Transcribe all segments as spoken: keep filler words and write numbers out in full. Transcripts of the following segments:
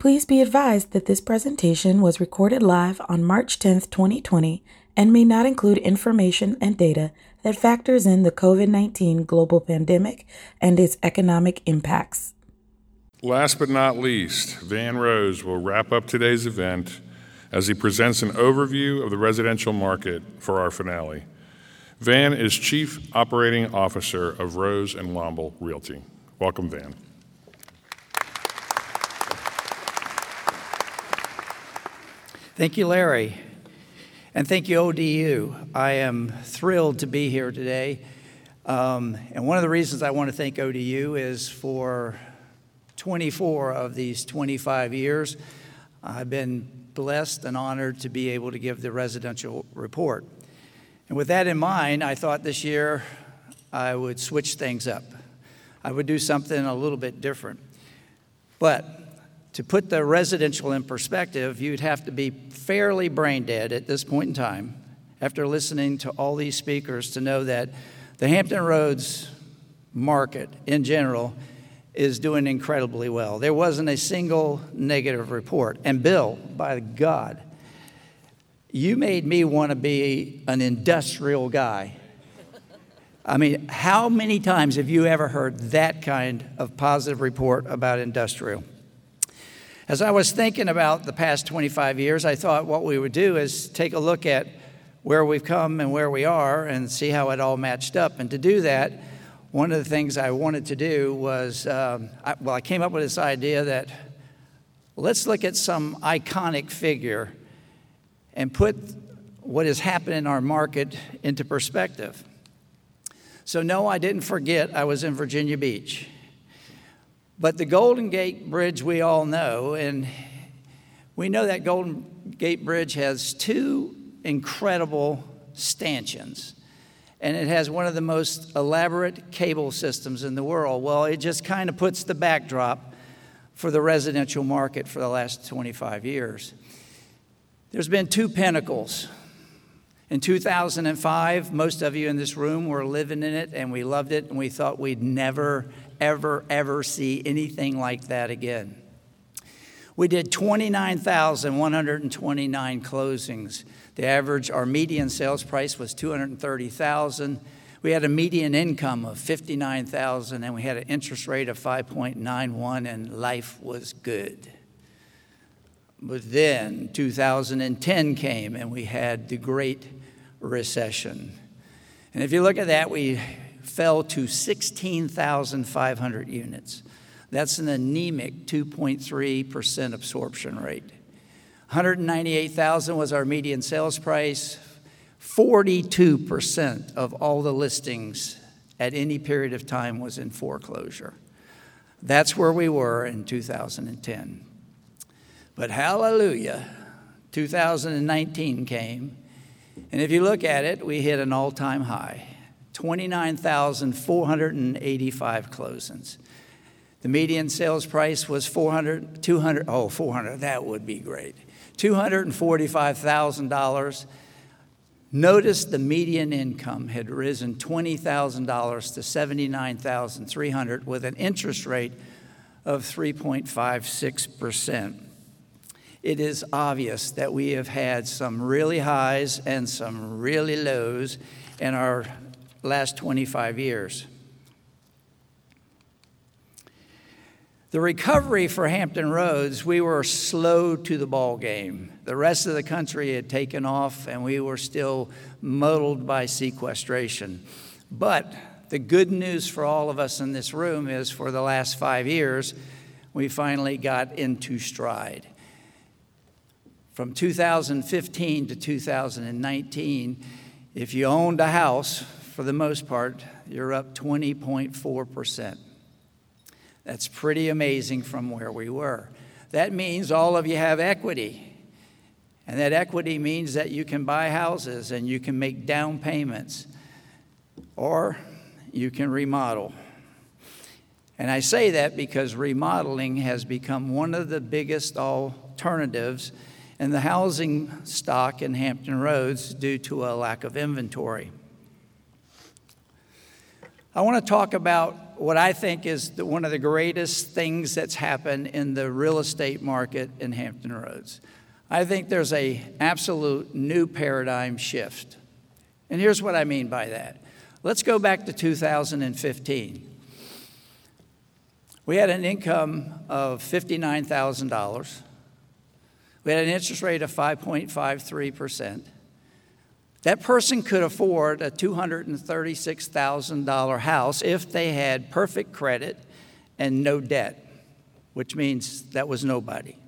Please be advised that this presentation was recorded live on March tenth, twenty twenty, and may not include information and data that factors in the COVID nineteen global pandemic and its economic impacts. Last but not least, Van Rose will wrap up today's event as he presents an overview of the residential market for our finale. Van is Chief Operating Officer of Rose and Lomble Realty. Welcome, Van. Thank you, Larry, and thank you, O D U. I am thrilled to be here today, um, and one of the reasons I want to thank O D U is for twenty-four of these twenty-five years, I've been blessed and honored to be able to give the residential report. And with that in mind, I thought this year I would switch things up. I would do something a little bit different. But to put the residential in perspective, you'd have to be fairly brain dead at this point in time, after listening to all these speakers, to know that the Hampton Roads market in general is doing incredibly well. There wasn't a single negative report. And Bill, by God, you made me want to be an industrial guy. I mean, how many times have you ever heard that kind of positive report about industrial? As I was thinking about the past twenty-five years, I thought what we would do is take a look at where we've come and where we are and see how it all matched up. And to do that, one of the things I wanted to do was, um, I, well, I came up with this idea that let's look at some iconic figure and put what has happened in our market into perspective. So no, I didn't forget I was in Virginia Beach. But the Golden Gate Bridge we all know, and we know that Golden Gate Bridge has two incredible stanchions, and it has one of the most elaborate cable systems in the world. Well, it just kind of puts the backdrop for the residential market for the last twenty-five years. There's been two pinnacles. In two thousand five, most of you in this room were living in it, and we loved it, and we thought we'd never, ever, ever see anything like that again. We did twenty-nine thousand one hundred twenty-nine closings. The average, our median sales price was two hundred thirty thousand dollars. We had a median income of fifty-nine thousand dollars, and we had an interest rate of five point nine one, and life was good. But then two thousand ten came, and we had the Great Recession. And if you look at that, we fell to sixteen thousand five hundred units. That's an anemic two point three percent absorption rate. one hundred ninety-eight thousand was our median sales price. forty-two percent of all the listings at any period of time was in foreclosure. That's where we were in two thousand ten. But hallelujah, two thousand nineteen came, and if you look at it, we hit an all-time high, twenty-nine thousand four hundred eighty-five closings. The median sales price was four hundred, two hundred, oh, four hundred, that would be great, two hundred forty-five thousand dollars. Notice the median income had risen twenty thousand dollars to seventy-nine thousand three hundred dollars with an interest rate of three point five six percent. It is obvious that we have had some really highs and some really lows in our last twenty-five years. The recovery for Hampton Roads, we were slow to the ball game. The rest of the country had taken off, and we were still muddled by sequestration. But the good news for all of us in this room is for the last five years, we finally got into stride. From two thousand fifteen to two thousand nineteen, if you owned a house, for the most part, you're up twenty point four percent. That's pretty amazing from where we were. That means all of you have equity. And that equity means that you can buy houses and you can make down payments, or you can remodel. And I say that because remodeling has become one of the biggest alternatives in the housing stock in Hampton Roads due to a lack of inventory. I want to talk about what I think is the, one of the greatest things that's happened in the real estate market in Hampton Roads. I think there's a absolute new paradigm shift. And here's what I mean by that. Let's go back to two thousand fifteen. We had an income of fifty-nine thousand dollars. We had an interest rate of five point five three percent. That person could afford a two hundred thirty-six thousand dollars house if they had perfect credit and no debt, which means that was nobody.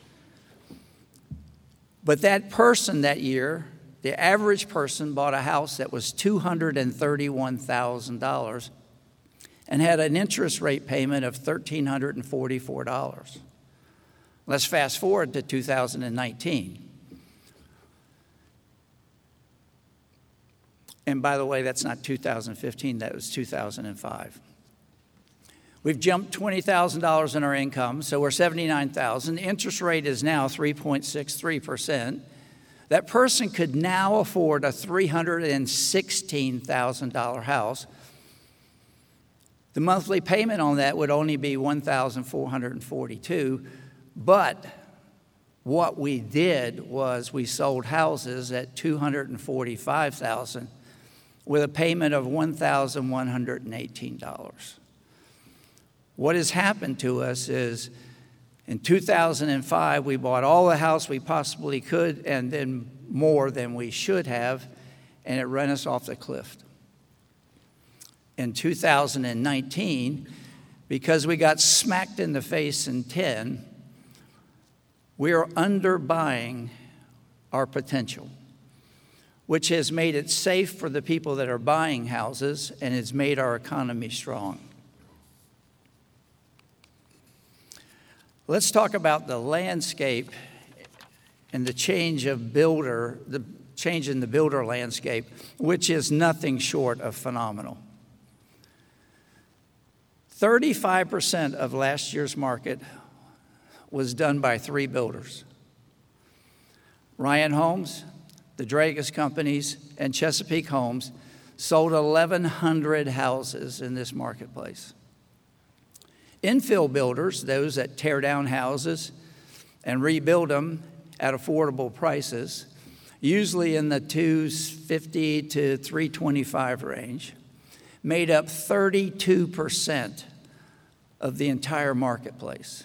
But that person that year, the average person bought a house that was two hundred thirty-one thousand dollars and had an interest rate payment of one thousand three hundred forty-four dollars. Let's fast forward to two thousand nineteen. And by the way, that's not two thousand fifteen, that was two thousand five. We've jumped twenty thousand dollars in our income, so we're seventy-nine thousand dollars. The interest rate is now three point six three percent. That person could now afford a three hundred sixteen thousand dollars house. The monthly payment on that would only be one thousand four hundred forty-two dollars, but what we did was we sold houses at two hundred forty-five thousand dollars with a payment of one thousand one hundred eighteen dollars. What has happened to us is in two thousand five, we bought all the house we possibly could and then more than we should have, and it ran us off the cliff. In two thousand nineteen, because we got smacked in the face in ten, we are underbuying our potential, which has made it safe for the people that are buying houses and has made our economy strong. Let's talk about the landscape and the change of builder, the change in the builder landscape, which is nothing short of phenomenal. thirty-five percent of last year's market was done by three builders: Ryan Homes, the Dragas Companies, and Chesapeake Homes sold eleven hundred houses in this marketplace. Infill builders, those that tear down houses and rebuild them at affordable prices, usually in the two fifty to three twenty-five range, made up thirty-two percent of the entire marketplace.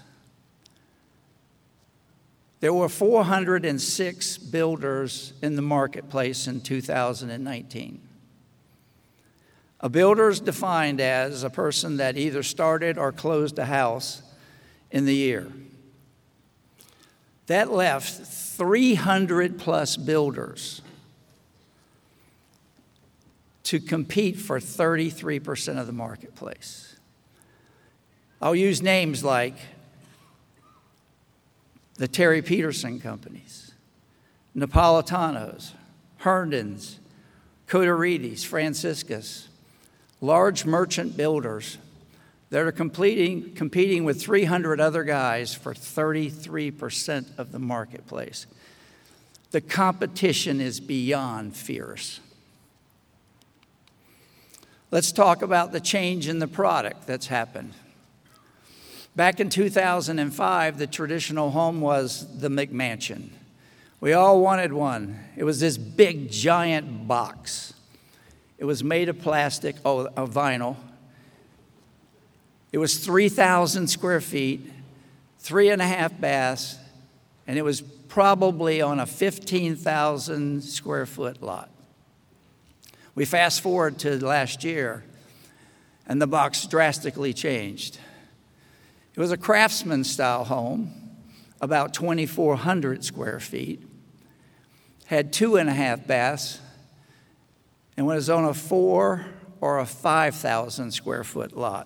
There were four hundred six builders in the marketplace in two thousand nineteen. A builder is defined as a person that either started or closed a house in the year. That left three hundred plus builders to compete for thirty-three percent of the marketplace. I'll use names like the Terry Peterson Companies, Napolitanos, Herndons, Coterides, Franciscus, large merchant builders that are competing, competing with three hundred other guys for thirty-three percent of the marketplace. The competition is beyond fierce. Let's talk about the change in the product that's happened. Back in two thousand five, the traditional home was the McMansion. We all wanted one. It was this big, giant box. It was made of plastic, oh, of vinyl. It was three thousand square feet, three and a half baths, and it was probably on a fifteen thousand square foot lot. We fast forward to last year, and the box drastically changed. It was a craftsman-style home, about twenty-four hundred square feet, had two and a half baths, and was on a four or a five thousand square foot lot.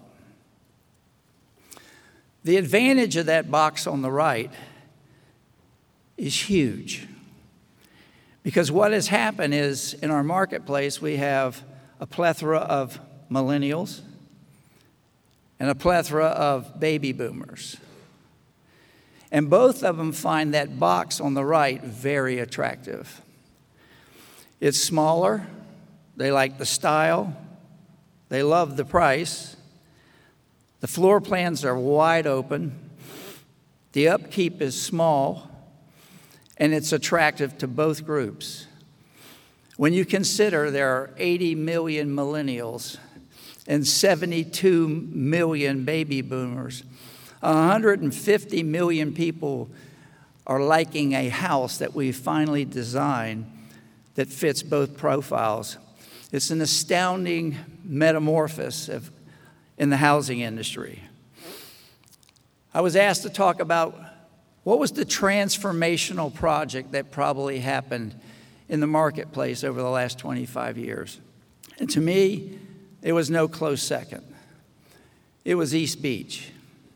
The advantage of that box on the right is huge, because what has happened is in our marketplace we have a plethora of millennials and a plethora of baby boomers. And both of them find that box on the right very attractive. It's smaller, they like the style, they love the price, The floor plans are wide open. The upkeep is small, and it's attractive to both groups. When you consider there are eighty million millennials and seventy-two million baby boomers, one hundred fifty million people are liking a house that we finally designed that fits both profiles. It's an astounding metamorphosis of, in the housing industry. I was asked to talk about what was the transformational project that probably happened in the marketplace over the last twenty-five years. And to me, it was no close second. It was East Beach.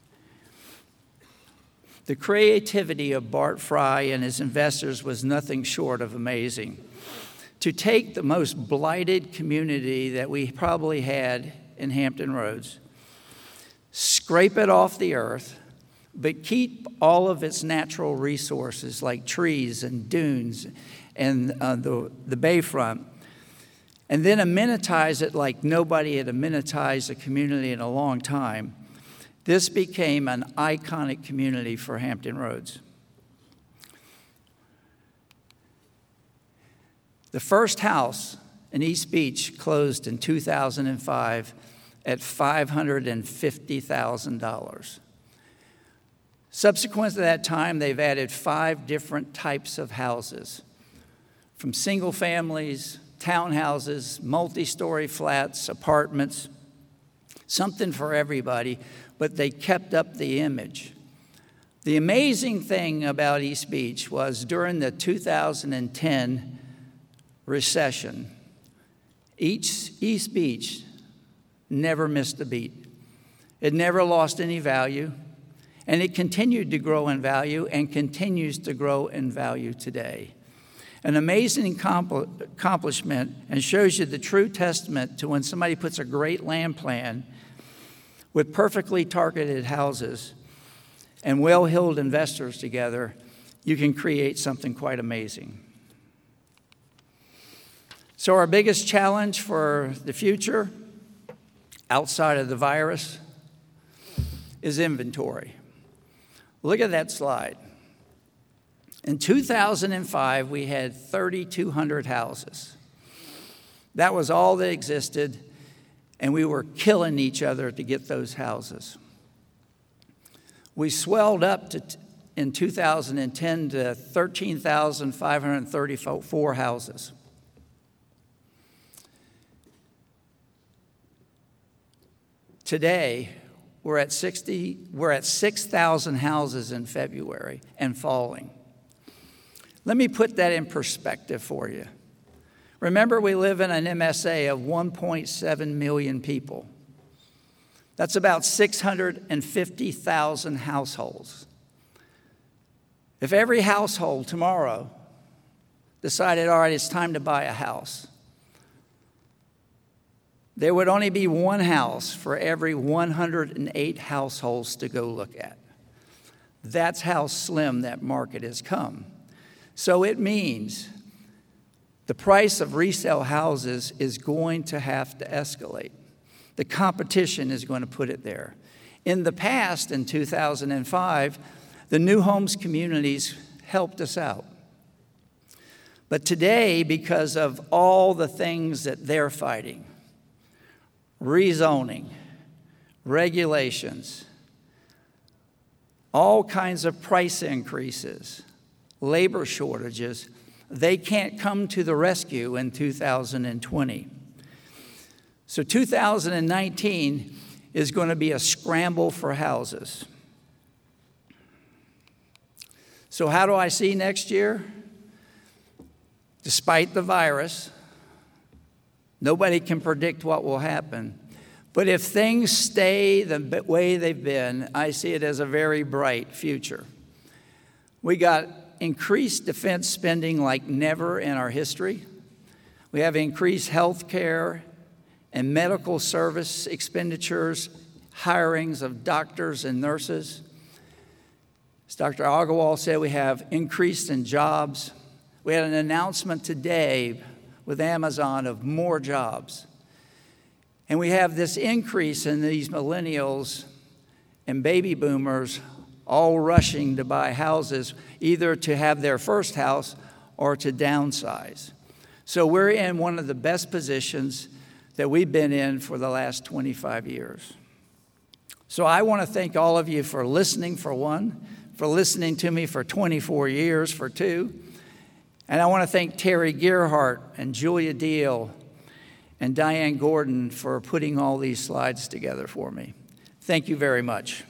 The creativity of Bart Fry and his investors was nothing short of amazing. To take the most blighted community that we probably had in Hampton Roads, scrape it off the earth, but keep all of its natural resources like trees and dunes and uh, the, the bayfront, and then amenitize it like nobody had amenitized a community in a long time. This became an iconic community for Hampton Roads. The first house in East Beach closed in two thousand five at five hundred fifty thousand dollars. Subsequent to that time, they've added five different types of houses, from single families, townhouses, multi-story flats, apartments, something for everybody, but they kept up the image. The amazing thing about East Beach was during the two thousand ten recession, each East Beach never missed a beat. It never lost any value, and it continued to grow in value and continues to grow in value today. An amazing accomplishment, and shows you the true testament to when somebody puts a great land plan with perfectly targeted houses and well-heeled investors together, you can create something quite amazing. So our biggest challenge for the future, outside of the virus, is inventory. Look at that slide. In two thousand five, we had three thousand two hundred houses. That was all that existed, and we were killing each other to get those houses. We swelled up to, in two thousand ten to thirteen thousand five hundred thirty-four houses. Today, we're at sixty, we're at six thousand houses in February and falling. Let me put that in perspective for you. Remember, we live in an M S A of one point seven million people. That's about six hundred fifty thousand households. If every household tomorrow decided, all right, it's time to buy a house, there would only be one house for every one hundred eight households to go look at. That's how slim that market has come. So it means the price of resale houses is going to have to escalate. The competition is going to put it there. In the past, in two thousand five, the new homes communities helped us out. But today, because of all the things that they're fighting, rezoning, regulations, all kinds of price increases, labor shortages, they can't come to the rescue in two thousand twenty. So two thousand nineteen is going to be a scramble for houses. So how do I see next year? Despite the virus, nobody can predict what will happen. But if things stay the way they've been, I see it as a very bright future. We got increased defense spending like never in our history. We have increased health care and medical service expenditures, hirings of doctors and nurses. As Doctor Agarwal said, we have increased in jobs. We had an announcement today with Amazon of more jobs. And we have this increase in these millennials and baby boomers all rushing to buy houses, either to have their first house or to downsize. So we're in one of the best positions that we've been in for the last twenty-five years. So I want to thank all of you for listening, for one, for listening to me for twenty-four years, for two. And I want to thank Terry Gearhart and Julia Deal and Diane Gordon for putting all these slides together for me. Thank you very much.